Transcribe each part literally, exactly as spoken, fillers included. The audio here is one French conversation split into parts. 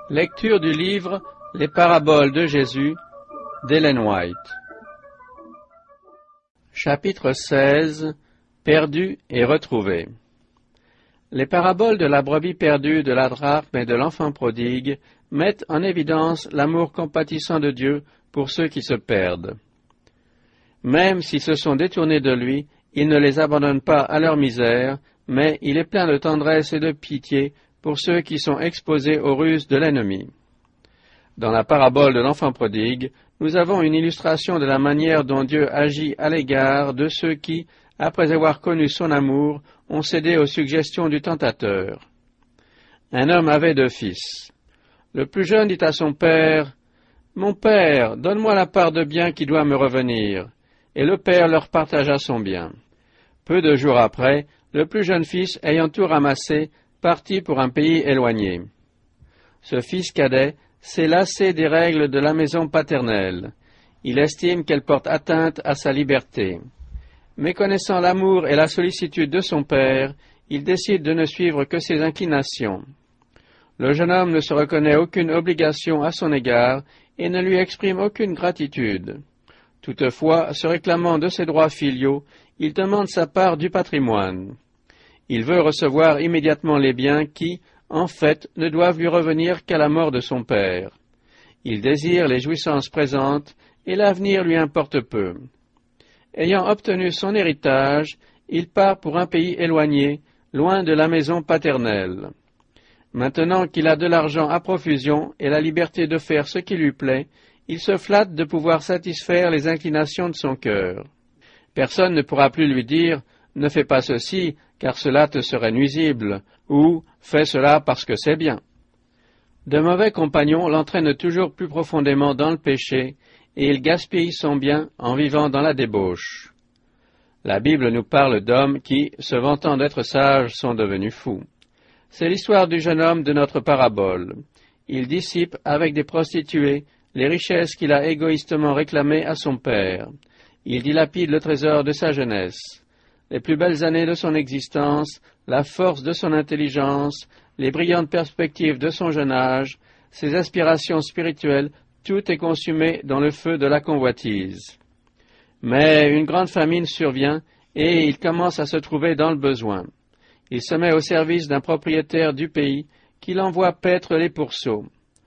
Lecture du livre Les paraboles de Jésus d'Ellen White. Chapitre seize. Perdu et retrouvé. Les paraboles de la brebis perdue, de la drachme et de l'enfant prodigue mettent en évidence l'amour compatissant de Dieu pour ceux qui se perdent. Même s'ils se sont détournés de lui, il ne les abandonne pas à leur misère, mais il est plein de tendresse et de pitié pour ceux qui sont exposés aux ruses de l'ennemi. Dans la parabole de l'enfant prodigue, nous avons une illustration de la manière dont Dieu agit à l'égard de ceux qui, après avoir connu son amour, ont cédé aux suggestions du tentateur. Un homme avait deux fils. Le plus jeune dit à son père, « Mon père, donne-moi la part de bien qui doit me revenir. » Et le père leur partagea son bien. Peu de jours après, le plus jeune fils, ayant tout ramassé, partit pour un pays éloigné. Ce fils cadet s'est lassé des règles de la maison paternelle. Il estime qu'elles portent atteinte à sa liberté. Méconnaissant l'amour et la sollicitude de son père, il décide de ne suivre que ses inclinations. Le jeune homme ne se reconnaît aucune obligation à son égard et ne lui exprime aucune gratitude. Toutefois, se réclamant de ses droits filiaux, il demande sa part du patrimoine. Il veut recevoir immédiatement les biens qui, en fait, ne doivent lui revenir qu'à la mort de son père. Il désire les jouissances présentes et l'avenir lui importe peu. Ayant obtenu son héritage, il part pour un pays éloigné, loin de la maison paternelle. Maintenant qu'il a de l'argent à profusion et la liberté de faire ce qui lui plaît, il se flatte de pouvoir satisfaire les inclinations de son cœur. Personne ne pourra plus lui dire « Ne fais pas ceci, car cela te serait nuisible » ou « Fais cela parce que c'est bien ». De mauvais compagnons l'entraînent toujours plus profondément dans le péché, et il gaspille son bien en vivant dans la débauche. La Bible nous parle d'hommes qui, se vantant d'être sages, sont devenus fous. C'est l'histoire du jeune homme de notre parabole. Il dissipe avec des prostituées les richesses qu'il a égoïstement réclamées à son père. Il dilapide le trésor de sa jeunesse. Les plus belles années de son existence, la force de son intelligence, les brillantes perspectives de son jeune âge, ses aspirations spirituelles, tout est consumé dans le feu de la convoitise. Mais une grande famine survient et il commence à se trouver dans le besoin. Il se met au service d'un propriétaire du pays qui l'envoie paître les pourceaux.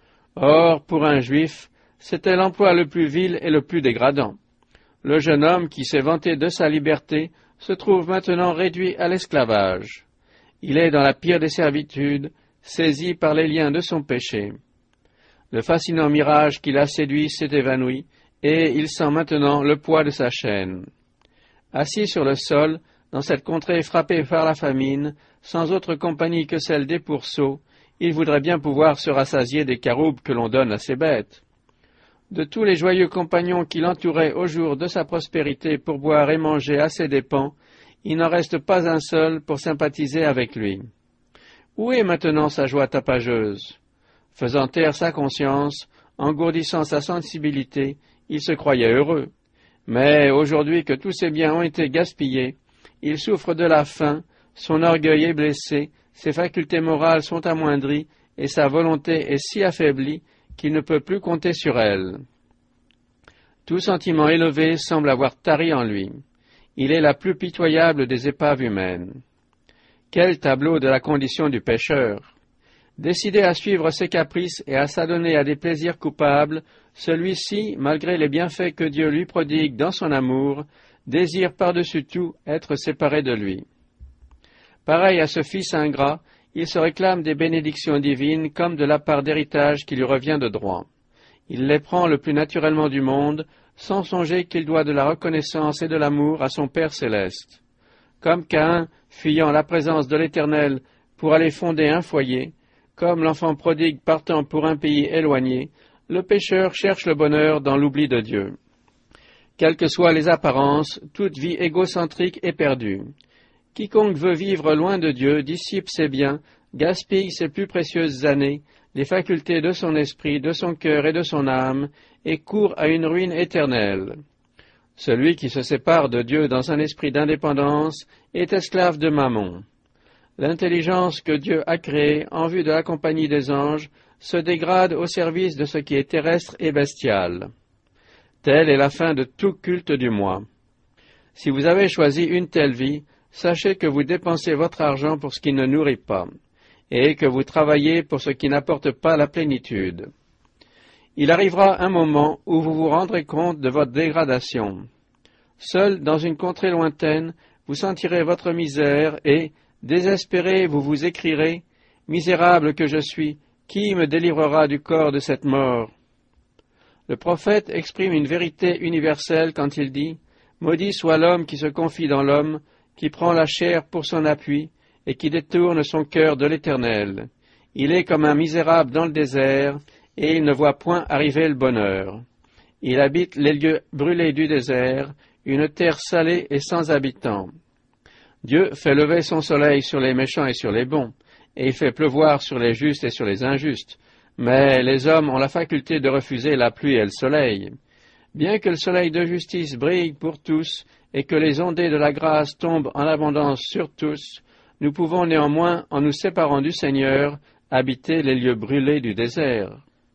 Or, pour un juif, c'était l'emploi le plus vil et le plus dégradant. Le jeune homme qui s'est vanté de sa liberté se trouve maintenant réduit à l'esclavage. Il est dans la pire des servitudes, saisi par les liens de son péché. Le fascinant mirage qui l'a séduit s'est évanoui, et il sent maintenant le poids de sa chaîne. Assis sur le sol, dans cette contrée frappée par la famine, sans autre compagnie que celle des pourceaux, il voudrait bien pouvoir se rassasier des caroubes que l'on donne à ses bêtes. De tous les joyeux compagnons qui l'entouraient au jour de sa prospérité pour boire et manger à ses dépens, il n'en reste pas un seul pour sympathiser avec lui. Où est maintenant sa joie tapageuse? Faisant taire sa conscience, engourdissant sa sensibilité, il se croyait heureux. Mais aujourd'hui que tous ses biens ont été gaspillés, il souffre de la faim, son orgueil est blessé, ses facultés morales sont amoindries et sa volonté est si affaiblie qu'il ne peut plus compter sur elle. Tout sentiment élevé semble avoir tari en lui. Il est la plus pitoyable des épaves humaines. Quel tableau de la condition du pécheur! Décidé à suivre ses caprices et à s'adonner à des plaisirs coupables, celui-ci, malgré les bienfaits que Dieu lui prodigue dans son amour, désire par-dessus tout être séparé de lui. Pareil à ce fils ingrat, il se réclame des bénédictions divines comme de la part d'héritage qui lui revient de droit. Il les prend le plus naturellement du monde, sans songer qu'il doit de la reconnaissance et de l'amour à son Père céleste. Comme Caïn, fuyant la présence de l'Éternel pour aller fonder un foyer, comme l'enfant prodigue partant pour un pays éloigné, le pécheur cherche le bonheur dans l'oubli de Dieu. Quelles que soient les apparences, toute vie égocentrique est perdue. Quiconque veut vivre loin de Dieu dissipe ses biens, gaspille ses plus précieuses années, les facultés de son esprit, de son cœur et de son âme, et court à une ruine éternelle. Celui qui se sépare de Dieu dans un esprit d'indépendance est esclave de Mammon. L'intelligence que Dieu a créée en vue de la compagnie des anges se dégrade au service de ce qui est terrestre et bestial. Telle est la fin de tout culte du moi. Si vous avez choisi une telle vie, sachez que vous dépensez votre argent pour ce qui ne nourrit pas, et que vous travaillez pour ce qui n'apporte pas la plénitude. Il arrivera un moment où vous vous rendrez compte de votre dégradation. Seul, dans une contrée lointaine, vous sentirez votre misère et, désespéré, vous vous écrierez « Misérable que je suis, qui me délivrera du corps de cette mort ?» Le prophète exprime une vérité universelle quand il dit « Maudit soit l'homme qui se confie dans l'homme, qui prend la chair pour son appui, et qui détourne son cœur de l'Éternel. Il est comme un misérable dans le désert, et il ne voit point arriver le bonheur. Il habite les lieux brûlés du désert, une terre salée et sans habitants. Dieu fait lever son soleil sur les méchants et sur les bons, et il fait pleuvoir sur les justes et sur les injustes. Mais les hommes ont la faculté de refuser la pluie et le soleil. Bien que le soleil de justice brille pour tous, et que les ondées de la grâce tombent en abondance sur tous, nous pouvons néanmoins, en nous séparant du Seigneur, habiter les lieux brûlés du désert.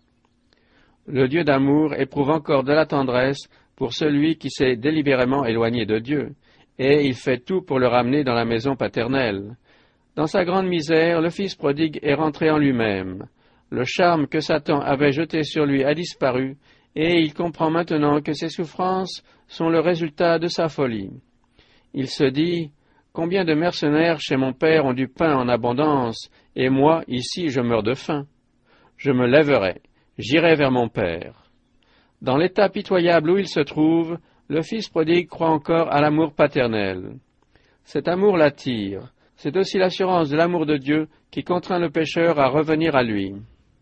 Le Dieu d'amour éprouve encore de la tendresse pour celui qui s'est délibérément éloigné de Dieu, et il fait tout pour le ramener dans la maison paternelle. Dans sa grande misère, le fils prodigue est rentré en lui-même. Le charme que Satan avait jeté sur lui a disparu, et il comprend maintenant que ses souffrances sont le résultat de sa folie. Il se dit « Combien de mercenaires chez mon père ont du pain en abondance, et moi, ici, je meurs de faim. Je me lèverai, j'irai vers mon père. » Dans l'état pitoyable où il se trouve, le fils prodigue croit encore à l'amour paternel. Cet amour l'attire. C'est aussi l'assurance de l'amour de Dieu qui contraint le pécheur à revenir à lui.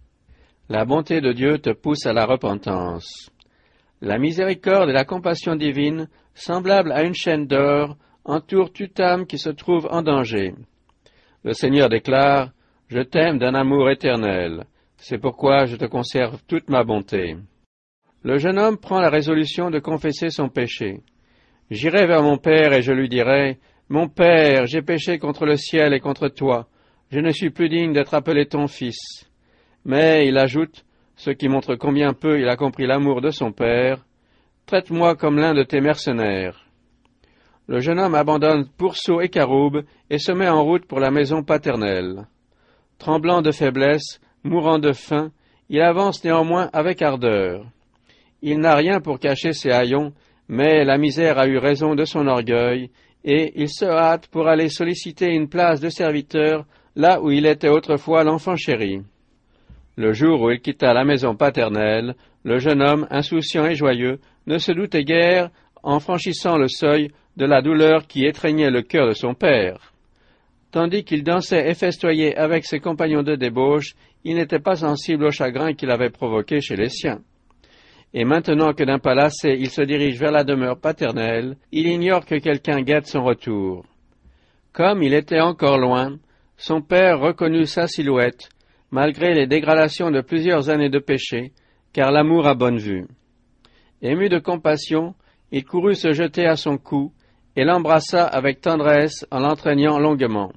La bonté de Dieu te pousse à la repentance. La miséricorde et la compassion divine, semblables à une chaîne d'or, entourent toute âme qui se trouve en danger. Le Seigneur déclare « Je t'aime d'un amour éternel, c'est pourquoi je te conserve toute ma bonté. » Le jeune homme prend la résolution de confesser son péché. « J'irai vers mon père et je lui dirai « Mon père, j'ai péché contre le ciel et contre toi, je ne suis plus digne d'être appelé ton fils. » Mais il ajoute, ce qui montre combien peu il a compris l'amour de son père, « Traite-moi comme l'un de tes mercenaires. » Le jeune homme abandonne pourceau et caroube et se met en route pour la maison paternelle. Tremblant de faiblesse, mourant de faim, il avance néanmoins avec ardeur. Il n'a rien pour cacher ses haillons, mais la misère a eu raison de son orgueil, et il se hâte pour aller solliciter une place de serviteur là où il était autrefois l'enfant chéri. Le jour où il quitta la maison paternelle, le jeune homme, insouciant et joyeux, ne se doutait guère, en franchissant le seuil, de la douleur qui étreignait le cœur de son père. Tandis qu'il dansait et festoyait avec ses compagnons de débauche, il n'était pas sensible au chagrin qu'il avait provoqué chez les siens. Et maintenant que d'un pas lassé il se dirige vers la demeure paternelle, il ignore que quelqu'un guette son retour. Comme il était encore loin, son père reconnut sa silhouette, malgré les dégradations de plusieurs années de péché, car l'amour a bonne vue. Ému de compassion, il courut se jeter à son cou, et l'embrassa avec tendresse en l'entraînant longuement.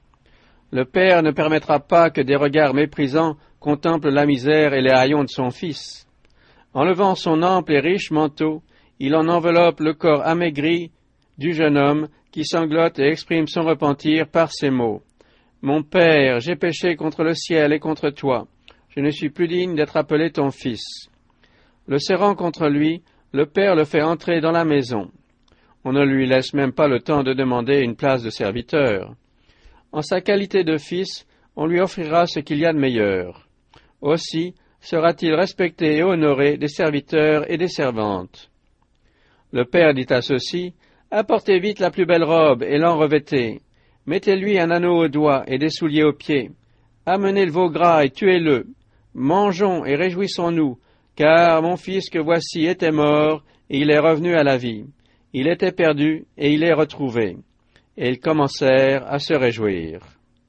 Le père ne permettra pas que des regards méprisants contemplent la misère et les haillons de son fils. Enlevant son ample et riche manteau, il en enveloppe le corps amaigri du jeune homme qui sanglote et exprime son repentir par ces mots. « Mon père, j'ai péché contre le ciel et contre toi. Je ne suis plus digne d'être appelé ton fils. » Le serrant contre lui, le père le fait entrer dans la maison. On ne lui laisse même pas le temps de demander une place de serviteur. En sa qualité de fils, on lui offrira ce qu'il y a de meilleur. Aussi sera-t-il respecté et honoré des serviteurs et des servantes. Le père dit à ceux-ci, « Apportez vite la plus belle robe et l'en revêtez. Mettez-lui un anneau au doigt et des souliers aux pieds. Amenez le veau gras et tuez-le. Mangeons et réjouissons-nous, car mon fils que voici était mort, et il est revenu à la vie. Il était perdu, et il est retrouvé. » Et ils commencèrent à se réjouir.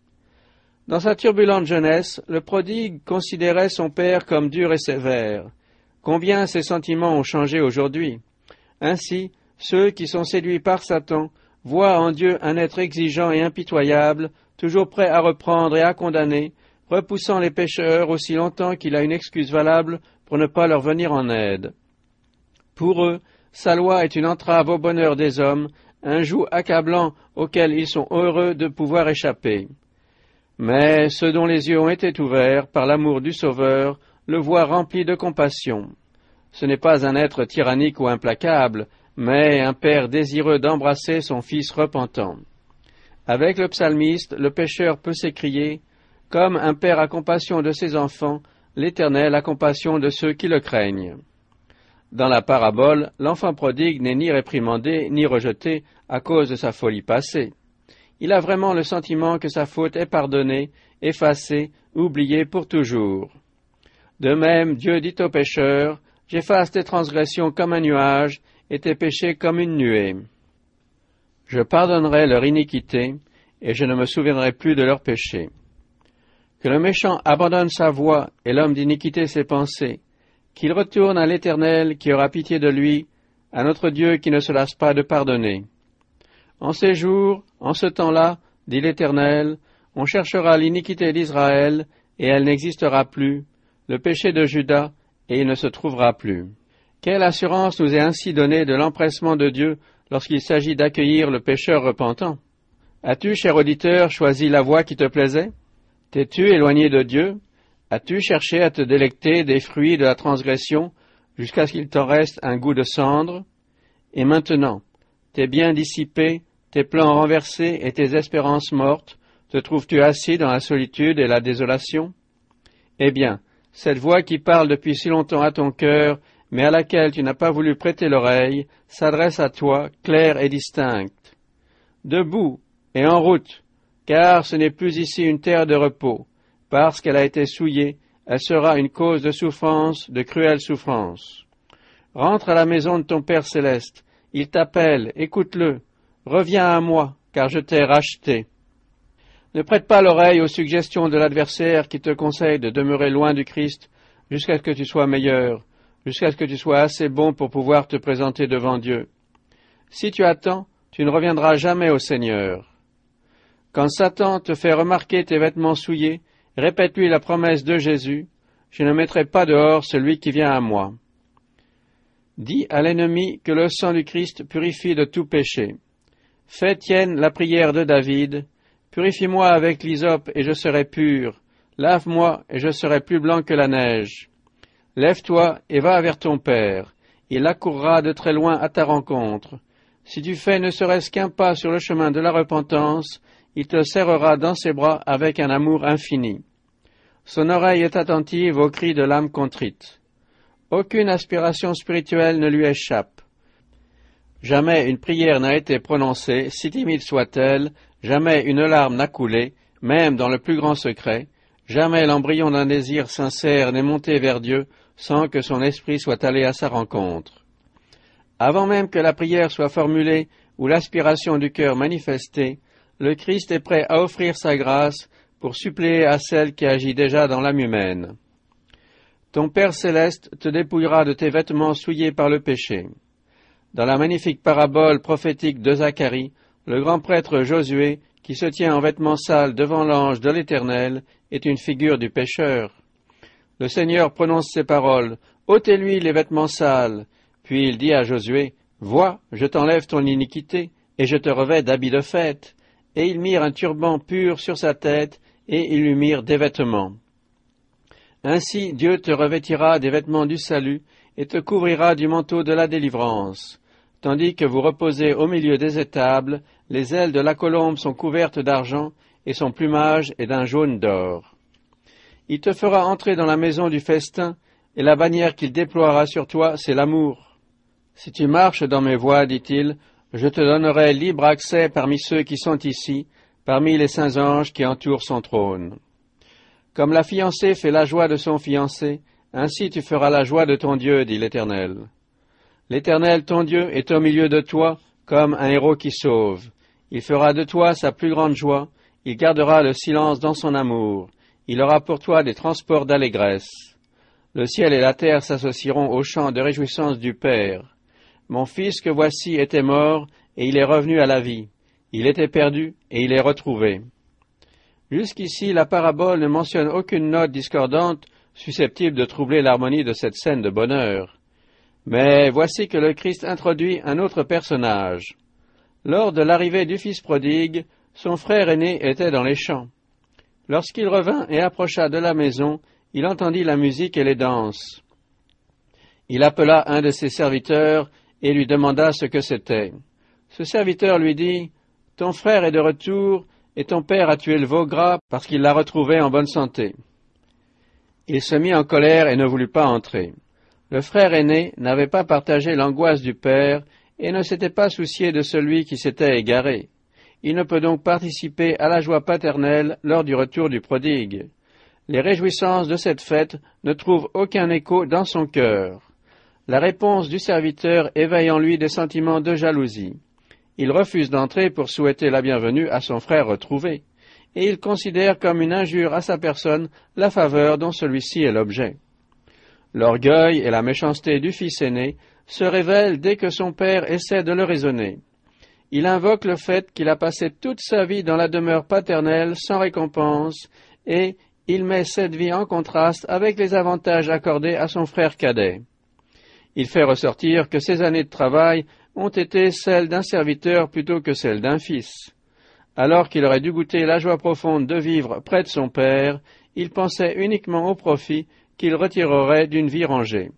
Dans sa turbulente jeunesse, le prodigue considérait son père comme dur et sévère. Combien ses sentiments ont changé aujourd'hui. Ainsi, ceux qui sont séduits par Satan voient en Dieu un être exigeant et impitoyable, toujours prêt à reprendre et à condamner, repoussant les pécheurs aussi longtemps qu'il a une excuse valable pour ne pas leur venir en aide. Pour eux, sa loi est une entrave au bonheur des hommes, un joug accablant auquel ils sont heureux de pouvoir échapper. Mais ceux dont les yeux ont été ouverts par l'amour du Sauveur le voient rempli de compassion. Ce n'est pas un être tyrannique ou implacable, mais un père désireux d'embrasser son fils repentant. Avec le psalmiste, le pécheur peut s'écrier « Comme un père a compassion de ses enfants, l'Éternel a compassion de ceux qui le craignent. » Dans la parabole, l'enfant prodigue n'est ni réprimandé ni rejeté à cause de sa folie passée. Il a vraiment le sentiment que sa faute est pardonnée, effacée, oubliée pour toujours. De même, Dieu dit au pécheur « J'efface tes transgressions comme un nuage et tes péchés comme une nuée. Je pardonnerai leur iniquité et je ne me souviendrai plus de leurs péchés. » Que le méchant abandonne sa voie et l'homme d'iniquité ses pensées, qu'il retourne à l'Éternel qui aura pitié de lui, à notre Dieu qui ne se lasse pas de pardonner. En ces jours, en ce temps-là, dit l'Éternel, on cherchera l'iniquité d'Israël, et elle n'existera plus, le péché de Juda, et il ne se trouvera plus. Quelle assurance nous est ainsi donnée de l'empressement de Dieu lorsqu'il s'agit d'accueillir le pécheur repentant? As-tu, cher auditeur, choisi la voie qui te plaisait? T'es-tu éloigné de Dieu? As-tu cherché à te délecter des fruits de la transgression jusqu'à ce qu'il t'en reste un goût de cendre? Et maintenant, tes biens dissipés, tes plans renversés et tes espérances mortes, te trouves-tu assis dans la solitude et la désolation? Eh bien, cette voix qui parle depuis si longtemps à ton cœur, mais à laquelle tu n'as pas voulu prêter l'oreille, s'adresse à toi, claire et distincte. Debout et en route, car ce n'est plus ici une terre de repos. Parce qu'elle a été souillée, elle sera une cause de souffrance, de cruelle souffrance. Rentre à la maison de ton Père céleste. Il t'appelle, écoute-le. Reviens à moi, car je t'ai racheté. Ne prête pas l'oreille aux suggestions de l'adversaire qui te conseille de demeurer loin du Christ jusqu'à ce que tu sois meilleur, jusqu'à ce que tu sois assez bon pour pouvoir te présenter devant Dieu. Si tu attends, tu ne reviendras jamais au Seigneur. Quand Satan te fait remarquer tes vêtements souillés, répète-lui la promesse de Jésus, « Je ne mettrai pas dehors celui qui vient à moi. » Dis à l'ennemi que le sang du Christ purifie de tout péché. Fais tienne la prière de David, « Purifie-moi avec l'hysope et je serai pur, lave-moi et je serai plus blanc que la neige. » Lève-toi et va vers ton Père, il accourra de très loin à ta rencontre. Si tu fais ne serait-ce qu'un pas sur le chemin de la repentance, il te serrera dans ses bras avec un amour infini. Son oreille est attentive aux cris de l'âme contrite. Aucune aspiration spirituelle ne lui échappe. Jamais une prière n'a été prononcée, si timide soit-elle, jamais une larme n'a coulé, même dans le plus grand secret, jamais l'embryon d'un désir sincère n'est monté vers Dieu sans que son esprit soit allé à sa rencontre. Avant même que la prière soit formulée ou l'aspiration du cœur manifestée, le Christ est prêt à offrir sa grâce pour suppléer à celle qui agit déjà dans l'âme humaine. Ton Père céleste te dépouillera de tes vêtements souillés par le péché. Dans la magnifique parabole prophétique de Zacharie, le grand prêtre Josué, qui se tient en vêtements sales devant l'ange de l'Éternel, est une figure du pécheur. Le Seigneur prononce ces paroles, « Ôtez-lui les vêtements sales », puis il dit à Josué, « Vois, je t'enlève ton iniquité, et je te revêts d'habits de fête. » Et ils mirent un turban pur sur sa tête, et ils lui mirent des vêtements. Ainsi Dieu te revêtira des vêtements du salut, et te couvrira du manteau de la délivrance. Tandis que vous reposez au milieu des étables, les ailes de la colombe sont couvertes d'argent, et son plumage est d'un jaune d'or. Il te fera entrer dans la maison du festin, et la bannière qu'il déploiera sur toi, c'est l'amour. Si tu marches dans mes voies, dit-il, je te donnerai libre accès parmi ceux qui sont ici, parmi les saints anges qui entourent son trône. Comme la fiancée fait la joie de son fiancé, ainsi tu feras la joie de ton Dieu, dit l'Éternel. L'Éternel, ton Dieu, est au milieu de toi, comme un héros qui sauve. Il fera de toi sa plus grande joie, il gardera le silence dans son amour, il aura pour toi des transports d'allégresse. Le ciel et la terre s'associeront au chant de réjouissance du Père. Mon fils que voici était mort, et il est revenu à la vie. Il était perdu, et il est retrouvé. Jusqu'ici, la parabole ne mentionne aucune note discordante susceptible de troubler l'harmonie de cette scène de bonheur. Mais voici que le Christ introduit un autre personnage. Lors de l'arrivée du fils prodigue, son frère aîné était dans les champs. Lorsqu'il revint et approcha de la maison, il entendit la musique et les danses. Il appela un de ses serviteurs et lui demanda ce que c'était. Ce serviteur lui dit, « Ton frère est de retour, et ton père a tué le veau gras parce qu'il l'a retrouvé en bonne santé. » Il se mit en colère et ne voulut pas entrer. Le frère aîné n'avait pas partagé l'angoisse du père et ne s'était pas soucié de celui qui s'était égaré. Il ne peut donc participer à la joie paternelle lors du retour du prodigue. Les réjouissances de cette fête ne trouvent aucun écho dans son cœur. La réponse du serviteur éveille en lui des sentiments de jalousie. Il refuse d'entrer pour souhaiter la bienvenue à son frère retrouvé, et il considère comme une injure à sa personne la faveur dont celui-ci est l'objet. L'orgueil et la méchanceté du fils aîné se révèlent dès que son père essaie de le raisonner. Il invoque le fait qu'il a passé toute sa vie dans la demeure paternelle sans récompense, et il met cette vie en contraste avec les avantages accordés à son frère cadet. Il fait ressortir que ses années de travail ont été celles d'un serviteur plutôt que celles d'un fils. Alors qu'il aurait dû goûter la joie profonde de vivre près de son père, il pensait uniquement au profit qu'il retirerait d'une vie rangée.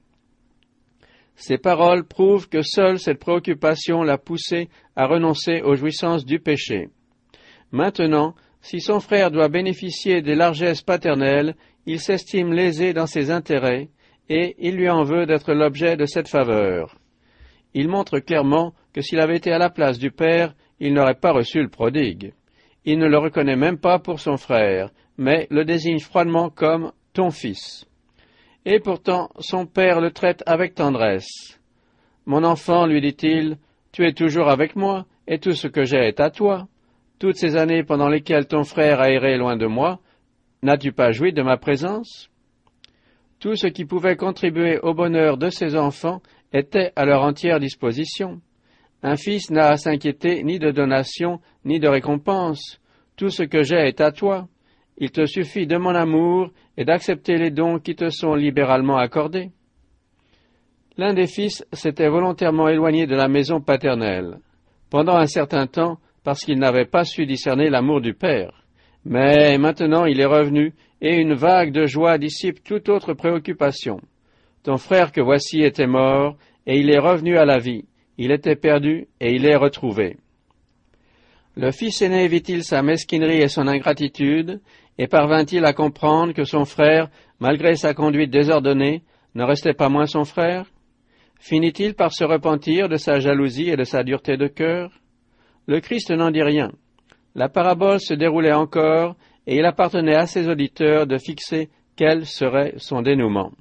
Ces paroles prouvent que seule cette préoccupation l'a poussé à renoncer aux jouissances du péché. Maintenant, si son frère doit bénéficier des largesses paternelles, il s'estime lésé dans ses intérêts, et il lui en veut d'être l'objet de cette faveur. Il montre clairement que s'il avait été à la place du père, il n'aurait pas reçu le prodigue. Il ne le reconnaît même pas pour son frère, mais le désigne froidement comme « ton fils ». Et pourtant, son père le traite avec tendresse. « Mon enfant, lui dit-il, tu es toujours avec moi, et tout ce que j'ai est à toi. Toutes ces années pendant lesquelles ton frère a erré loin de moi, n'as-tu pas joui de ma présence ?» Tout ce qui pouvait contribuer au bonheur de ses enfants était à leur entière disposition. Un fils n'a à s'inquiéter ni de donation, ni de récompense. Tout ce que j'ai est à toi. Il te suffit de mon amour et d'accepter les dons qui te sont libéralement accordés. L'un des fils s'était volontairement éloigné de la maison paternelle, pendant un certain temps, parce qu'il n'avait pas su discerner l'amour du père. Mais maintenant il est revenu, et une vague de joie dissipe toute autre préoccupation. Ton frère que voici était mort, et il est revenu à la vie. Il était perdu, et il est retrouvé. Le fils aîné vit-il sa mesquinerie et son ingratitude, et parvint-il à comprendre que son frère, malgré sa conduite désordonnée, ne restait pas moins son frère? Finit-il par se repentir de sa jalousie et de sa dureté de cœur? Le Christ n'en dit rien. La parabole se déroulait encore, et il appartenait à ses auditeurs de fixer quel serait son dénouement.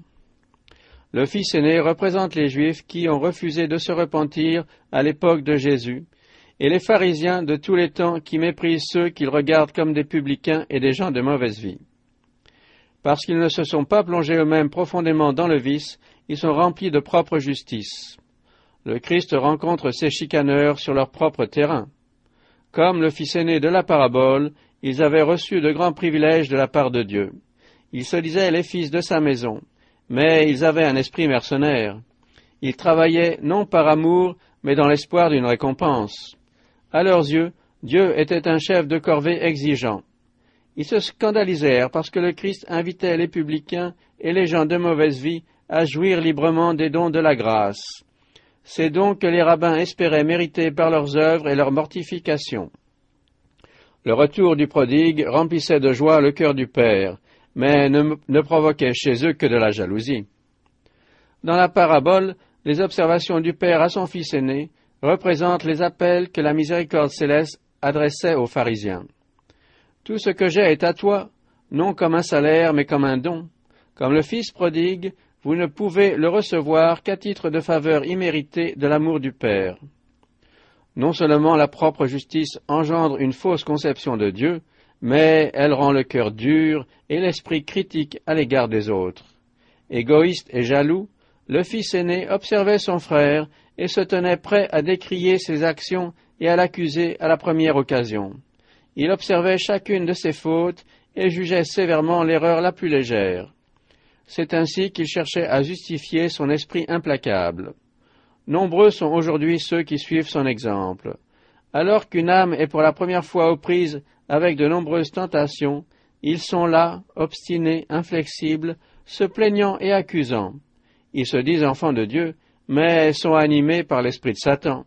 Le fils aîné représente les Juifs qui ont refusé de se repentir à l'époque de Jésus, et les pharisiens de tous les temps qui méprisent ceux qu'ils regardent comme des publicains et des gens de mauvaise vie. Parce qu'ils ne se sont pas plongés eux-mêmes profondément dans le vice, ils sont remplis de propre justice. Le Christ rencontre ces chicaneurs sur leur propre terrain. Comme le fils aîné de la parabole, ils avaient reçu de grands privilèges de la part de Dieu. Ils se disaient les fils de sa maison, mais ils avaient un esprit mercenaire. Ils travaillaient non par amour, mais dans l'espoir d'une récompense. À leurs yeux, Dieu était un chef de corvée exigeant. Ils se scandalisèrent parce que le Christ invitait les publicains et les gens de mauvaise vie à jouir librement des dons de la grâce. Ces dons que les rabbins espéraient mériter par leurs œuvres et leur mortification. Le retour du prodigue remplissait de joie le cœur du père, mais ne, ne provoquait chez eux que de la jalousie. Dans la parabole, les observations du père à son fils aîné représentent les appels que la miséricorde céleste adressait aux pharisiens. Tout ce que j'ai est à toi, non comme un salaire, mais comme un don. Comme le fils prodigue, vous ne pouvez le recevoir qu'à titre de faveur imméritée de l'amour du Père. Non seulement la propre justice engendre une fausse conception de Dieu, mais elle rend le cœur dur et l'esprit critique à l'égard des autres. Égoïste et jaloux, le fils aîné observait son frère et se tenait prêt à décrier ses actions et à l'accuser à la première occasion. Il observait chacune de ses fautes et jugeait sévèrement l'erreur la plus légère. C'est ainsi qu'il cherchait à justifier son esprit implacable. Nombreux sont aujourd'hui ceux qui suivent son exemple. Alors qu'une âme est pour la première fois aux prises avec de nombreuses tentations, ils sont là, obstinés, inflexibles, se plaignant et accusant. Ils se disent enfants de Dieu, mais sont animés par l'esprit de Satan.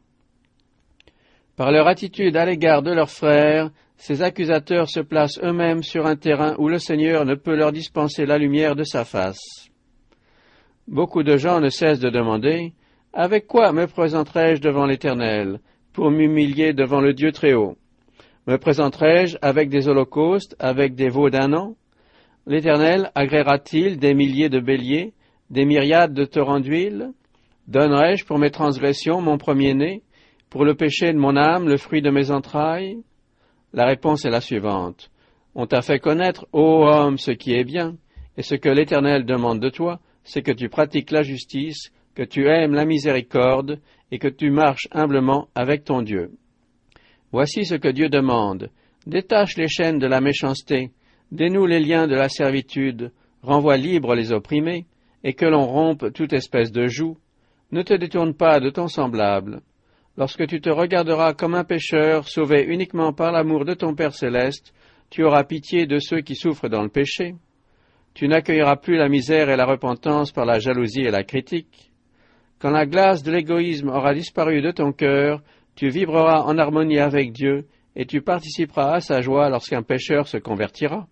Par leur attitude à l'égard de leurs frères, ces accusateurs se placent eux-mêmes sur un terrain où le Seigneur ne peut leur dispenser la lumière de sa face. Beaucoup de gens ne cessent de demander « Avec quoi me présenterai-je devant l'Éternel, pour m'humilier devant le Dieu très haut? Me présenterai-je avec des holocaustes, avec des veaux d'un an? L'Éternel agréera-t-il des milliers de béliers, des myriades de torrents d'huile? Donnerai-je pour mes transgressions mon premier-né, pour le péché de mon âme le fruit de mes entrailles? » La réponse est la suivante. On t'a fait connaître, ô homme, ce qui est bien, et ce que l'Éternel demande de toi, c'est que tu pratiques la justice, que tu aimes la miséricorde, et que tu marches humblement avec ton Dieu. Voici ce que Dieu demande. Détache les chaînes de la méchanceté, dénoue les liens de la servitude, renvoie libres les opprimés, et que l'on rompe toute espèce de joug. Ne te détourne pas de ton semblable. Lorsque tu te regarderas comme un pécheur, sauvé uniquement par l'amour de ton Père céleste, tu auras pitié de ceux qui souffrent dans le péché. Tu n'accueilleras plus la misère et la repentance par la jalousie et la critique. Quand la glace de l'égoïsme aura disparu de ton cœur, tu vibreras en harmonie avec Dieu, et tu participeras à sa joie lorsqu'un pécheur se convertira.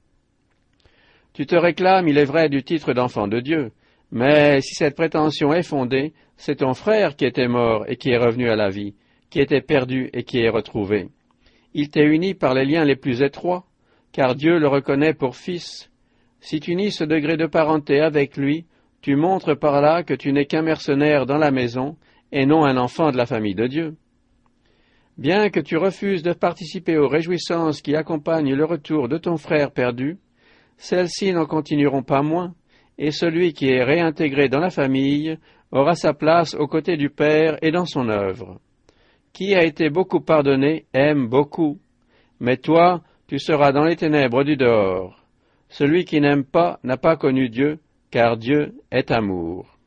Tu te réclames, il est vrai, du titre d'enfant de Dieu, mais si cette prétention est fondée, c'est ton frère qui était mort et qui est revenu à la vie, qui était perdu et qui est retrouvé. Il t'est uni par les liens les plus étroits, car Dieu le reconnaît pour fils. Si tu nies ce degré de parenté avec lui, tu montres par là que tu n'es qu'un mercenaire dans la maison et non un enfant de la famille de Dieu. Bien que tu refuses de participer aux réjouissances qui accompagnent le retour de ton frère perdu, celles-ci n'en continueront pas moins, et celui qui est réintégré dans la famille aura sa place aux côtés du Père et dans son œuvre. Qui a été beaucoup pardonné aime beaucoup, mais toi, tu seras dans les ténèbres du dehors. Celui qui n'aime pas n'a pas connu Dieu, car Dieu est amour.